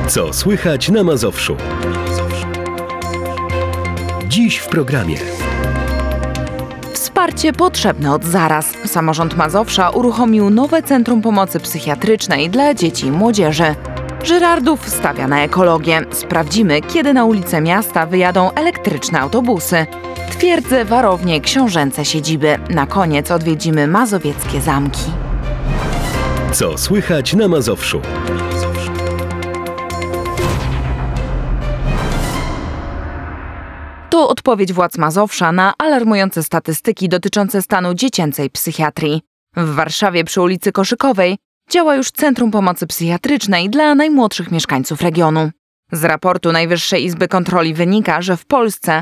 Co słychać na Mazowszu? Dziś w programie. Wsparcie potrzebne od zaraz. Samorząd Mazowsza uruchomił nowe Centrum Pomocy Psychiatrycznej dla dzieci i młodzieży. Żyrardów stawia na ekologię. Sprawdzimy, kiedy na ulice miasta wyjadą elektryczne autobusy. Twierdze, warownie, książęce siedziby. Na koniec odwiedzimy mazowieckie zamki. Co słychać na Mazowszu? To odpowiedź władz Mazowsza na alarmujące statystyki dotyczące stanu dziecięcej psychiatrii. W Warszawie przy ulicy Koszykowej działa już Centrum Pomocy Psychiatrycznej dla najmłodszych mieszkańców regionu. Z raportu Najwyższej Izby Kontroli wynika, że w Polsce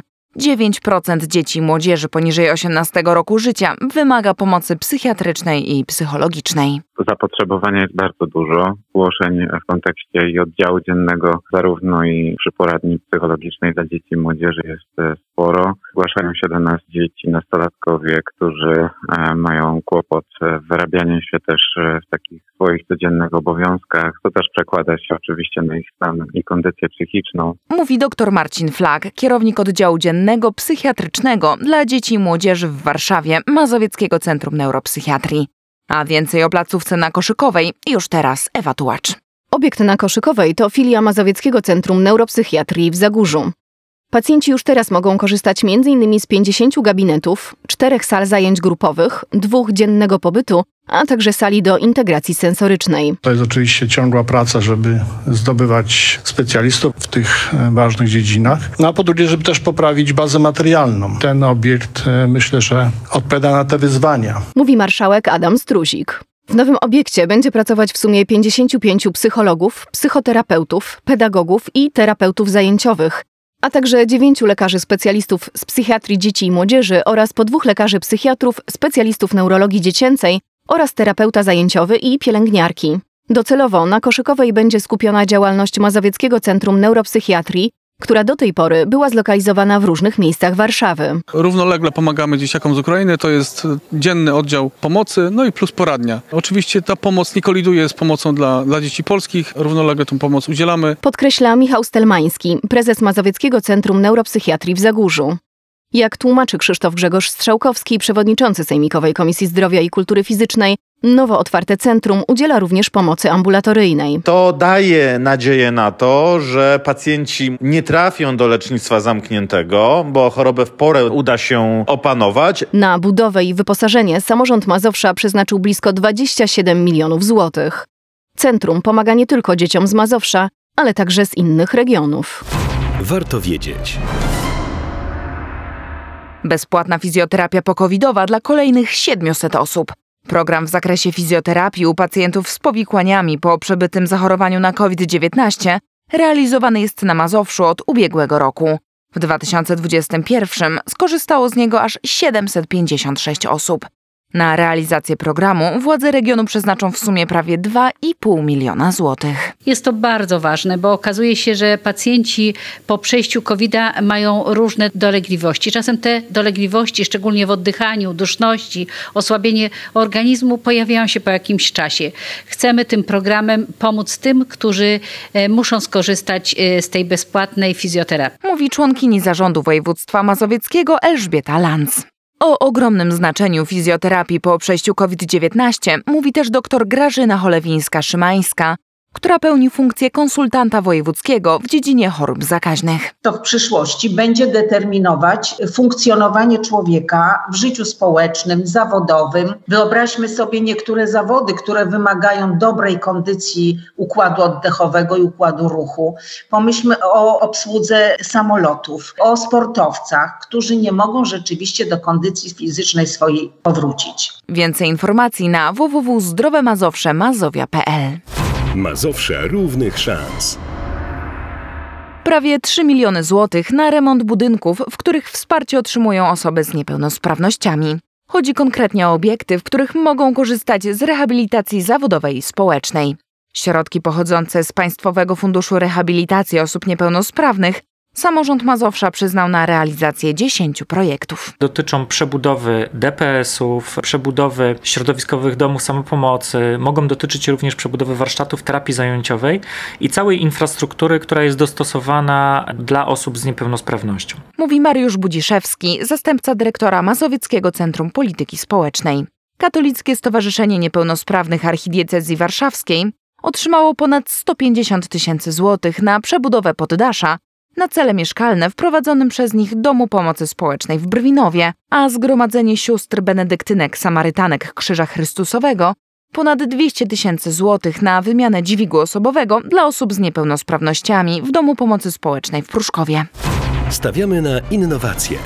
9% dzieci i młodzieży poniżej 18 roku życia wymaga pomocy psychiatrycznej i psychologicznej. Zapotrzebowania jest bardzo dużo. Zgłoszeń w kontekście i oddziału dziennego, zarówno i przy poradni psychologicznej dla dzieci i młodzieży jest sporo. Zgłaszają się do nas dzieci, nastolatkowie, którzy mają kłopot w wyrabianiu się też w takich swoich codziennych obowiązkach. To też przekłada się oczywiście na ich stan i kondycję psychiczną. Mówi dr Marcin Flak, kierownik oddziału dziennego psychiatrycznego dla dzieci i młodzieży w Warszawie Mazowieckiego Centrum Neuropsychiatrii. A więcej o placówce na Koszykowej już teraz Ewa Tułacz. Obiekt na Koszykowej to filia Mazowieckiego Centrum Neuropsychiatrii w Zagórzu. Pacjenci już teraz mogą korzystać m.in. z 50 gabinetów, 4 sal zajęć grupowych, 2 dziennego pobytu, a także sali do integracji sensorycznej. To jest oczywiście ciągła praca, żeby zdobywać specjalistów w tych ważnych dziedzinach. No a po drugie, żeby też poprawić bazę materialną. Ten obiekt, myślę, że odpowiada na te wyzwania. Mówi marszałek Adam Struzik. W nowym obiekcie będzie pracować w sumie 55 psychologów, psychoterapeutów, pedagogów i terapeutów zajęciowych, a także 9 lekarzy specjalistów z psychiatrii dzieci i młodzieży oraz po 2 lekarzy psychiatrów, specjalistów neurologii dziecięcej oraz terapeuta zajęciowy i pielęgniarki. Docelowo na Koszykowej będzie skupiona działalność Mazowieckiego Centrum Neuropsychiatrii, która do tej pory była zlokalizowana w różnych miejscach Warszawy. Równolegle pomagamy dzieciakom z Ukrainy, to jest dzienny oddział pomocy, no i plus poradnia. Oczywiście ta pomoc nie koliduje z pomocą dla dzieci polskich, równolegle tą pomoc udzielamy. Podkreśla Michał Stelmański, prezes Mazowieckiego Centrum Neuropsychiatrii w Zagórzu. Jak tłumaczy Krzysztof Grzegorz Strzałkowski, przewodniczący Sejmikowej Komisji Zdrowia i Kultury Fizycznej, nowo otwarte centrum udziela również pomocy ambulatoryjnej. To daje nadzieję na to, że pacjenci nie trafią do lecznictwa zamkniętego, bo chorobę w porę uda się opanować. Na budowę i wyposażenie samorząd Mazowsza przeznaczył blisko 27 milionów złotych. Centrum pomaga nie tylko dzieciom z Mazowsza, ale także z innych regionów. Warto wiedzieć. Bezpłatna fizjoterapia pokowidowa dla kolejnych 700 osób. Program w zakresie fizjoterapii u pacjentów z powikłaniami po przebytym zachorowaniu na COVID-19 realizowany jest na Mazowszu od ubiegłego roku. W 2021 skorzystało z niego aż 756 osób. Na realizację programu władze regionu przeznaczą w sumie prawie 2,5 miliona złotych. Jest to bardzo ważne, bo okazuje się, że pacjenci po przejściu COVID-a mają różne dolegliwości. Czasem te dolegliwości, szczególnie w oddychaniu, duszności, osłabienie organizmu pojawiają się po jakimś czasie. Chcemy tym programem pomóc tym, którzy muszą skorzystać z tej bezpłatnej fizjoterapii. Mówi członkini zarządu województwa mazowieckiego Elżbieta Lanz. O ogromnym znaczeniu fizjoterapii po przejściu COVID-19 mówi też dr Grażyna Cholewińska-Szymańska, która pełni funkcję konsultanta wojewódzkiego w dziedzinie chorób zakaźnych. To w przyszłości będzie determinować funkcjonowanie człowieka w życiu społecznym, zawodowym. Wyobraźmy sobie niektóre zawody, które wymagają dobrej kondycji układu oddechowego i układu ruchu. Pomyślmy o obsłudze samolotów, o sportowcach, którzy nie mogą rzeczywiście do kondycji fizycznej swojej powrócić. Więcej informacji na www.zdrowemazowsze.mazowia.pl. Mazowsze równych szans. Prawie 3 miliony złotych na remont budynków, w których wsparcie otrzymują osoby z niepełnosprawnościami. Chodzi konkretnie o obiekty, w których mogą korzystać z rehabilitacji zawodowej i społecznej. Środki pochodzące z Państwowego Funduszu Rehabilitacji Osób Niepełnosprawnych Samorząd Mazowsza przyznał na realizację 10 projektów. Dotyczą przebudowy DPS-ów, przebudowy środowiskowych domów samopomocy, mogą dotyczyć również przebudowy warsztatów terapii zajęciowej i całej infrastruktury, która jest dostosowana dla osób z niepełnosprawnością. Mówi Mariusz Budziszewski, zastępca dyrektora Mazowieckiego Centrum Polityki Społecznej. Katolickie Stowarzyszenie Niepełnosprawnych Archidiecezji Warszawskiej otrzymało ponad 150 000 złotych na przebudowę poddasza na cele mieszkalne w prowadzonym przez nich Domu Pomocy Społecznej w Brwinowie, a Zgromadzenie Sióstr Benedyktynek Samarytanek Krzyża Chrystusowego ponad 200 000 złotych na wymianę dźwigu osobowego dla osób z niepełnosprawnościami w Domu Pomocy Społecznej w Pruszkowie. Stawiamy na innowacje.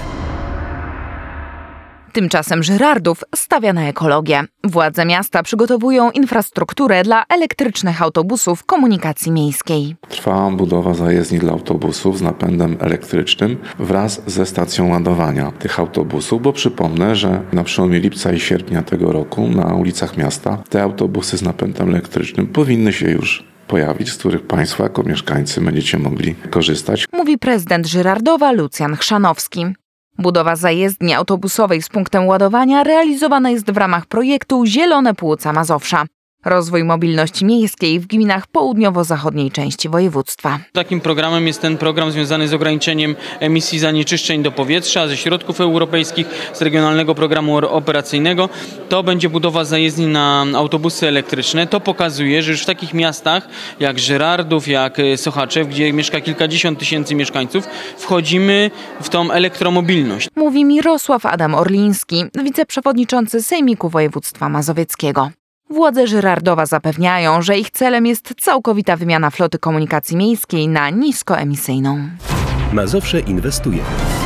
Tymczasem Żyrardów stawia na ekologię. Władze miasta przygotowują infrastrukturę dla elektrycznych autobusów komunikacji miejskiej. Trwa budowa zajezdni dla autobusów z napędem elektrycznym wraz ze stacją ładowania tych autobusów, bo przypomnę, że na przełomie lipca i sierpnia tego roku na ulicach miasta te autobusy z napędem elektrycznym powinny się już pojawić, z których Państwo jako mieszkańcy będziecie mogli korzystać. Mówi prezydent Żyrardowa Lucjan Chrzanowski. Budowa zajezdni autobusowej z punktem ładowania realizowana jest w ramach projektu Zielone Płuca Mazowsza. Rozwój mobilności miejskiej w gminach południowo-zachodniej części województwa. Takim programem jest ten program związany z ograniczeniem emisji zanieczyszczeń do powietrza ze środków europejskich, z regionalnego programu operacyjnego. To będzie budowa zajezdni na autobusy elektryczne. To pokazuje, że już w takich miastach jak Żyrardów, jak Sochaczew, gdzie mieszka kilkadziesiąt tysięcy mieszkańców, wchodzimy w tą elektromobilność. Mówi Mirosław Adam Orliński, wiceprzewodniczący Sejmiku Województwa Mazowieckiego. Władze Żyrardowa zapewniają, że ich celem jest całkowita wymiana floty komunikacji miejskiej na niskoemisyjną. Mazowsze inwestuje.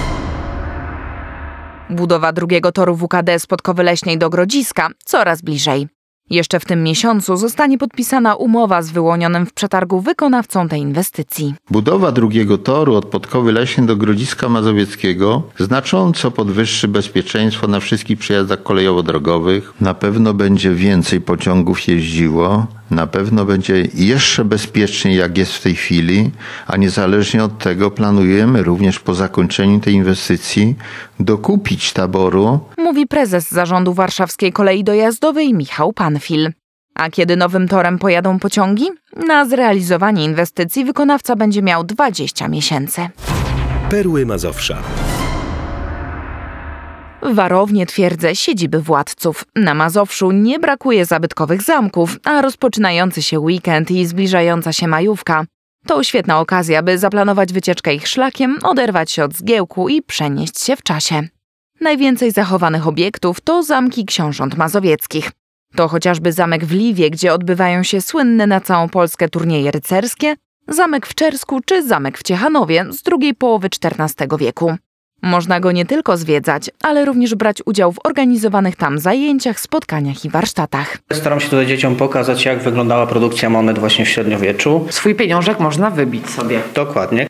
Budowa drugiego toru WKD z Podkowy Leśnej do Grodziska coraz bliżej. Jeszcze w tym miesiącu zostanie podpisana umowa z wyłonionym w przetargu wykonawcą tej inwestycji. Budowa drugiego toru od Podkowy Leśnej do Grodziska Mazowieckiego znacząco podwyższy bezpieczeństwo na wszystkich przejazdach kolejowo-drogowych. Na pewno będzie więcej pociągów jeździło, na pewno będzie jeszcze bezpieczniej jak jest w tej chwili, a niezależnie od tego planujemy również po zakończeniu tej inwestycji dokupić taboru. Mówi prezes zarządu Warszawskiej Kolei Dojazdowej Michał Panfil. A kiedy nowym torem pojadą pociągi? Na zrealizowanie inwestycji wykonawca będzie miał 20 miesięcy. Perły Mazowsza. Warownie Twierdze siedziby władców. Na Mazowszu nie brakuje zabytkowych zamków, a rozpoczynający się weekend i zbliżająca się majówka to świetna okazja, by zaplanować wycieczkę ich szlakiem, oderwać się od zgiełku i przenieść się w czasie. Najwięcej zachowanych obiektów to zamki książąt mazowieckich. To chociażby zamek w Liwie, gdzie odbywają się słynne na całą Polskę turnieje rycerskie, zamek w Czersku czy zamek w Ciechanowie z drugiej połowy XIV wieku. Można go nie tylko zwiedzać, ale również brać udział w organizowanych tam zajęciach, spotkaniach i warsztatach. Staram się tutaj dzieciom pokazać, jak wyglądała produkcja monet właśnie w średniowieczu. Swój pieniążek można wybić sobie. Dokładnie.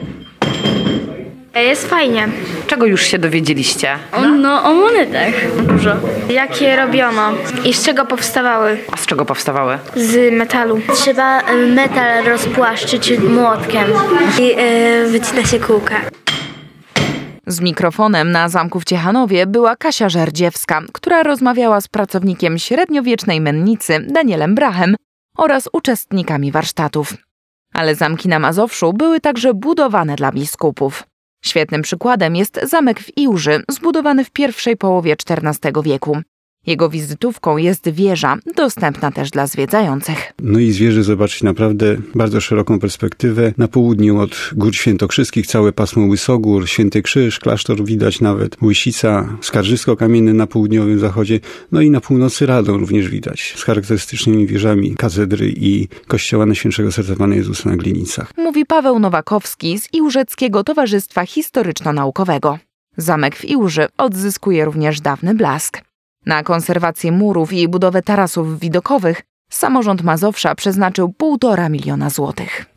Jest fajnie. Czego już się dowiedzieliście? No, o monetach. Dużo. Jak je robiono i z czego powstawały? A z czego powstawały? Z metalu. Trzeba metal rozpłaszczyć młotkiem i wycina się kółka. Z mikrofonem na zamku w Ciechanowie była Kasia Żerdziewska, która rozmawiała z pracownikiem średniowiecznej mennicy Danielem Brachem oraz uczestnikami warsztatów. Ale zamki na Mazowszu były także budowane dla biskupów. Świetnym przykładem jest zamek w Iłży, zbudowany w pierwszej połowie XIV wieku. Jego wizytówką jest wieża, dostępna też dla zwiedzających. No i z wieży zobaczyć naprawdę bardzo szeroką perspektywę. Na południu od Gór Świętokrzyskich całe pasmo Łysogór, Święty Krzyż, klasztor widać nawet, Łysica, Skarżysko-Kamienny na południowym zachodzie, no i na północy Radom również widać, z charakterystycznymi wieżami katedry i kościoła Najświętszego Serca Pana Jezusa na Glinicach. Mówi Paweł Nowakowski z Iłżeckiego Towarzystwa Historyczno-Naukowego. Zamek w Iłży odzyskuje również dawny blask. Na konserwację murów i budowę tarasów widokowych samorząd Mazowsza przeznaczył 1,5 miliona złotych.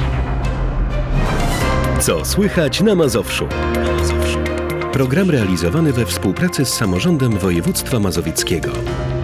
Co słychać na Mazowszu? Program realizowany we współpracy z samorządem województwa mazowieckiego.